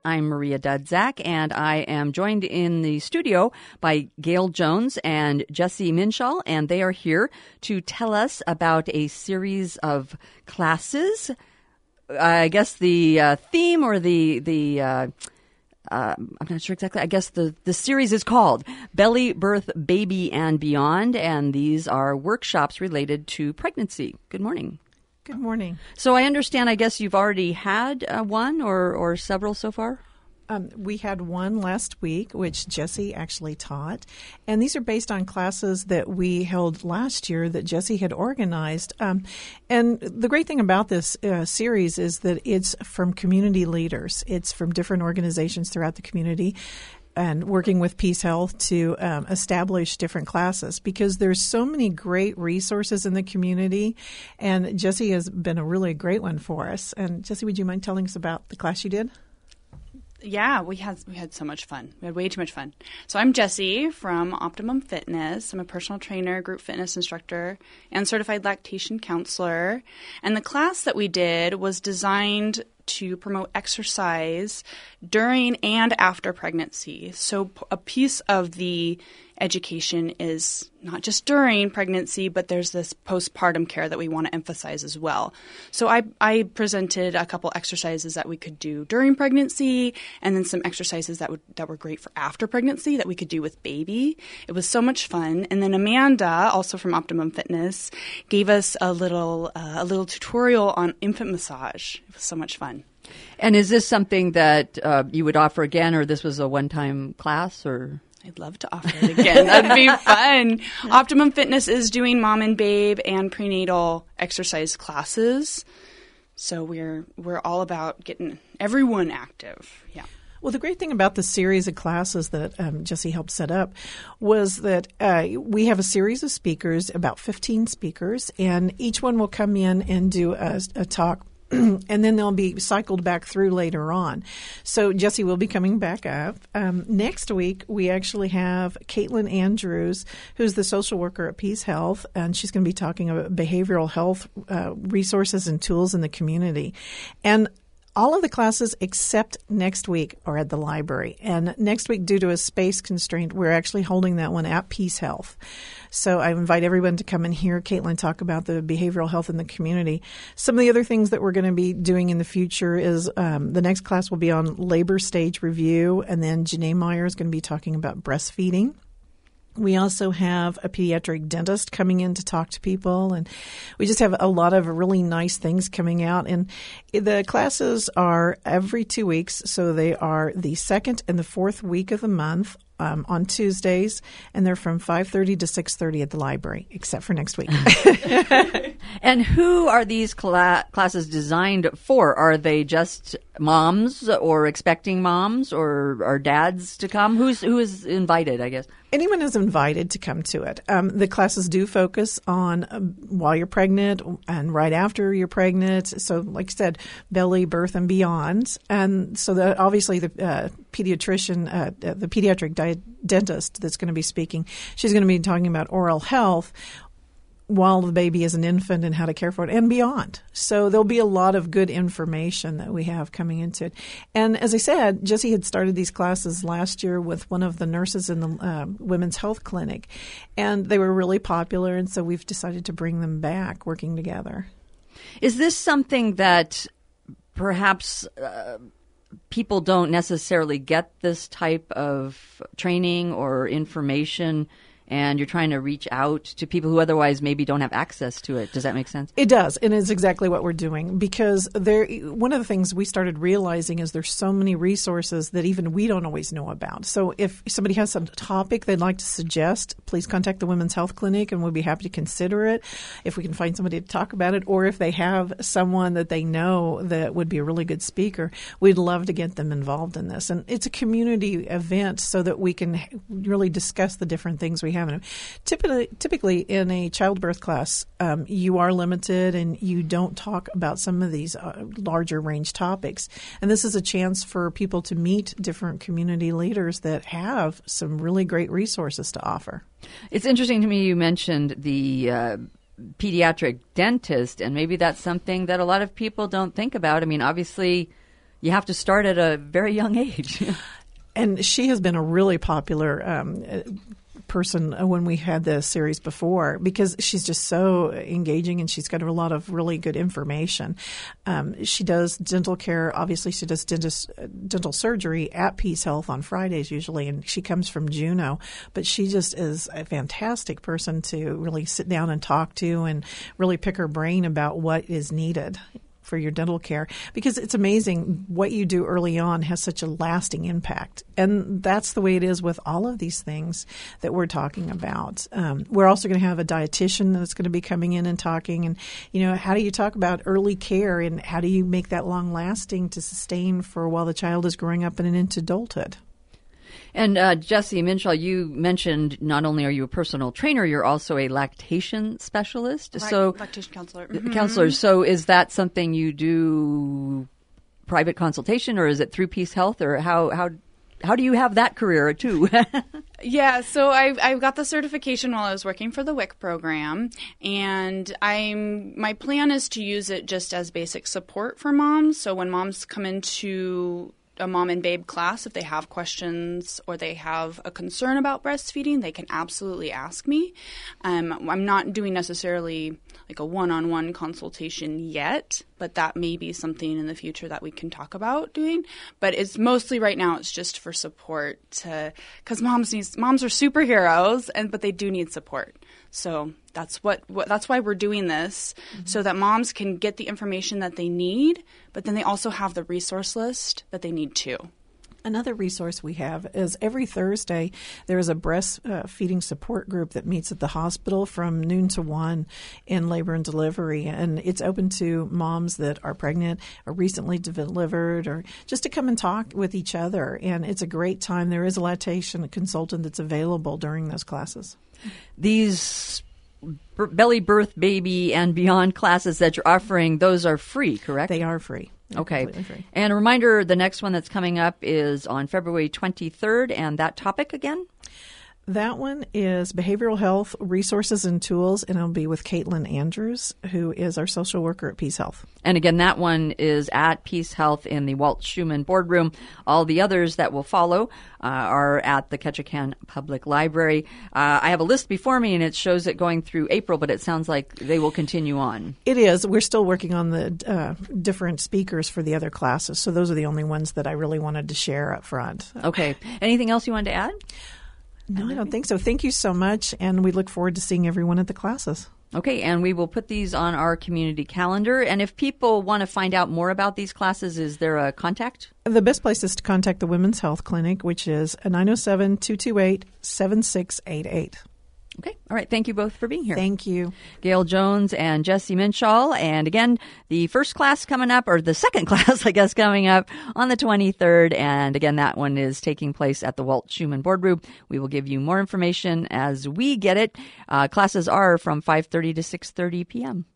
I'm Maria Dudzak, and I am joined in the studio by Gail Jones and Jesse Minshall, and they are here to tell us about a series of classes. I guess the theme or I'm not sure exactly. I guess the series is called Belly, Birth, Baby, and Beyond, and these are workshops related to pregnancy. Good morning. Good morning. So I understand, I guess you've already had one or several so far? We had one last week, which Jesse actually taught. And these are based on classes that we held last year that Jesse had organized. And the great thing about this series is that it's from community leaders. It's from different organizations throughout the community and working with Peace Health to establish different classes, because there's so many great resources in the community, and Jesse has been a really great one for us. And Jesse, would you mind telling us about the class you did? Yeah, we had so much fun. We had way too much fun. So I'm Jessie from Optimum Fitness. I'm a personal trainer, group fitness instructor, and certified lactation counselor. And the class that we did was designed to promote exercise during and after pregnancy. So a piece of the education is not just during pregnancy, but there's this postpartum care that we want to emphasize as well. So I presented a couple exercises that we could do during pregnancy, and then some exercises that were great for after pregnancy that we could do with baby. It was so much fun. And then Amanda, also from Optimum Fitness, gave us a little tutorial on infant massage. It was so much fun. And is this something that you would offer again, or this was a one-time class, or? I'd love to offer it again. That'd be fun. Optimum Fitness is doing mom and babe and prenatal exercise classes. So we're all about getting everyone active. Yeah. Well, the great thing about the series of classes that Jesse helped set up was that we have a series of speakers, about 15 speakers, and each one will come in and do a talk. And then they'll be cycled back through later on. So Jesse will be coming back up. Next week, we actually have Caitlin Andrews, who's the social worker at Peace Health, and she's going to be talking about behavioral health resources and tools in the community. And all of the classes except next week are at the library. And next week, due to a space constraint, we're actually holding that one at Peace Health. So I invite everyone to come and hear Caitlin talk about the behavioral health in the community. Some of the other things that we're going to be doing in the future is the next class will be on labor stage review, and then Janae Meyer is going to be talking about breastfeeding. We also have a pediatric dentist coming in to talk to people, and we just have a lot of really nice things coming out. And the classes are every 2 weeks, so they are the second and the fourth week of the month on Tuesdays, and they're from 5:30 to 6:30 at the library, except for next week. And who are these classes designed for? Are they just moms or expecting moms, or are dads to come? Who is invited, I guess? Anyone is invited to come to it. The classes do focus on while you're pregnant and right after you're pregnant. So, like I said, belly, birth, and beyond. And so that obviously the pediatrician, the pediatric dentist that's going to be speaking, she's going to be talking about oral health while the baby is an infant and how to care for it and beyond. So there'll be a lot of good information that we have coming into it. And as I said, Jesse had started these classes last year with one of the nurses in the women's health clinic, and they were really popular, and so we've decided to bring them back working together. Is this something that perhaps people don't necessarily get this type of training or information, and you're trying to reach out to people who otherwise maybe don't have access to it? Does that make sense? It does, and it's exactly what we're doing, because one of the things we started realizing is there's so many resources that even we don't always know about. So if somebody has some topic they'd like to suggest, please contact the Women's Health Clinic, and we'll be happy to consider it if we can find somebody to talk about it, or if they have someone that they know that would be a really good speaker, we'd love to get them involved in this. And it's a community event so that we can really discuss the different things we have. Typically in a childbirth class, you are limited and you don't talk about some of these larger range topics. And this is a chance for people to meet different community leaders that have some really great resources to offer. It's interesting to me you mentioned the pediatric dentist, and maybe that's something that a lot of people don't think about. I mean, obviously, You have to start at a very young age. And she has been a really popular person when we had the series before because she's just so engaging and she's got a lot of really good information. She does dental care. Obviously, she does dental surgery at Peace Health on Fridays usually, and she comes from Juneau. But she just is a fantastic person to really sit down and talk to and really pick her brain about what is needed for your dental care, because it's amazing what you do early on has such a lasting impact. And that's the way it is with all of these things that we're talking about. We're also going to have a dietitian that's going to be coming in and talking. And, how do you talk about early care and how do you make that long lasting to sustain for while the child is growing up and into adulthood? And Jessie Minshall, you mentioned not only are you a personal trainer, you're also a lactation specialist. Right, so lactation counselor. Counselor. So is that something you do private consultation, or is it through Peace Health, or how do you have that career too? Yeah, so I got the certification while I was working for the WIC program, and my plan is to use it just as basic support for moms. So when moms come into a Mom and Babe class, if they have questions or they have a concern about breastfeeding, they can absolutely ask me. I'm not doing necessarily like a one-on-one consultation yet, but that may be something in the future that we can talk about doing. But it's mostly right now, it's just for support because moms are superheroes, but they do need support. So that's why we're doing this, so that moms can get the information that they need, but then they also have the resource list that they need too. Another resource we have is every Thursday there is a breastfeeding support group that meets at the hospital from noon to 1 in labor and delivery. And it's open to moms that are pregnant or recently delivered or just to come and talk with each other. And it's a great time. There is a lactation consultant that's available during those classes. These belly birth, baby, and beyond classes that you're offering, those are free, correct? They are free. Okay. And a reminder, the next one that's coming up is on February 23rd, and that topic again? That one is behavioral health resources and tools, and it'll be with Caitlin Andrews, who is our social worker at Peace Health. And again, that one is at Peace Health in the Walt Schumann Boardroom. All the others that will follow are at the Ketchikan Public Library. I have a list before me, and it shows it going through April, but it sounds like they will continue on. It is. We're still working on the different speakers for the other classes, so those are the only ones that I really wanted to share up front. Okay. Anything else you wanted to add? No, I don't think so. Thank you so much, and we look forward to seeing everyone at the classes. Okay, and we will put these on our community calendar. And if people want to find out more about these classes, is there a contact? The best place is to contact the Women's Health Clinic, which is 907-228-7688. Okay. All right. Thank you both for being here. Thank you. Gail Jones and Jessie Minshall. And again, the first class coming up, or the second class, I guess, coming up on the 23rd. And again, that one is taking place at the Walt Schumann Boardroom. We will give you more information as we get it. Classes are from 5:30 to 6:30 p.m.